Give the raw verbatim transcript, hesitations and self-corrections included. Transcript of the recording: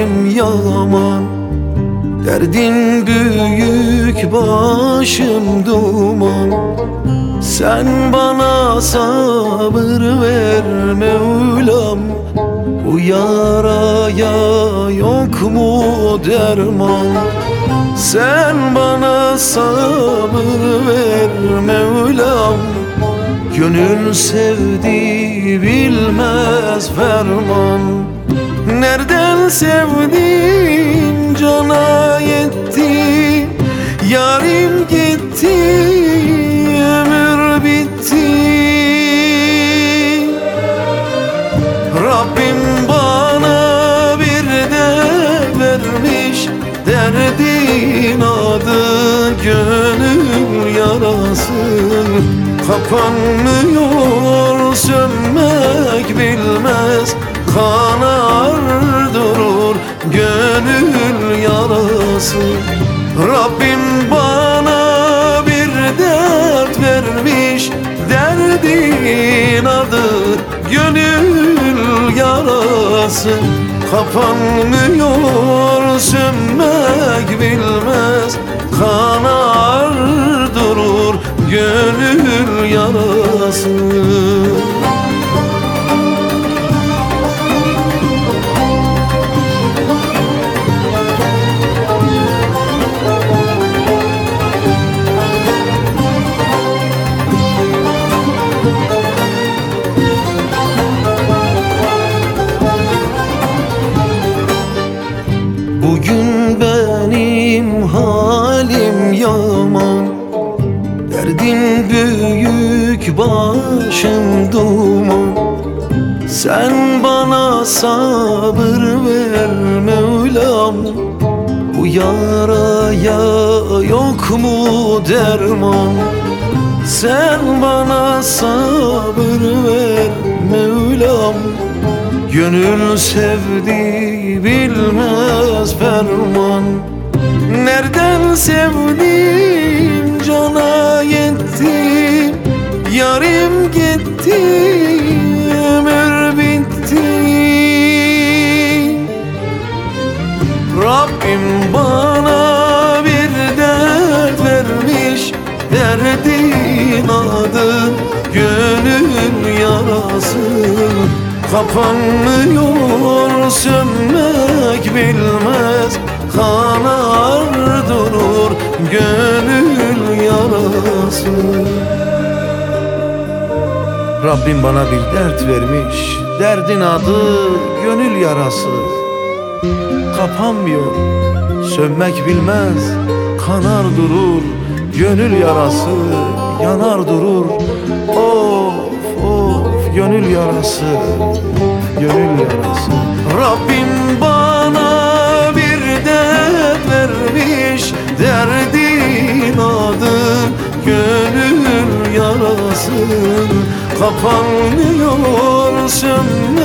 halim yaman, derdin büyük başım duman. Sen bana sabır ver Mevlam, bu yaraya yok mu derman? Sen bana sabır ver Mevlam, gönül sevdi bilmez ferman. Nereden sevdin cana yetti, yarim gitti, ömür bitti. Rabbim bana bir de vermiş, derdin adı gönül yarası. Kapanmıyor, sönmek bilmez, kanar durur gönül yarası. Rabbim bana bir dert vermiş, derdin adı gönül yarası. Kapanmıyor, sönmek bilmez, kanar durur gönül yarası. Bugün benim halim yaman, derdin büyük başım duman. Sen bana sabır ver Mevlam, bu yaraya yok mu derman? Sen bana sabır ver Mevlam, gönül sevdi bilmez ferman. Nereden sevdim cana yetti, yarim gitti, ömür bitti. Rabbim bana bir dert vermiş, derdin adı gönül yarası. Kapanmıyor, sönmek bilmez, kanar durur gönül yarası. Rabbim bana bir dert vermiş, derdin adı gönül yarası. Kapanmıyor, sönmek bilmez, kanar durur gönül yarası. Yanar durur, of of gönül yarası, gönül yarası. Rabbim bana bir dert vermiş, derdin adı gönül yarası. Kapanmıyor, sönmek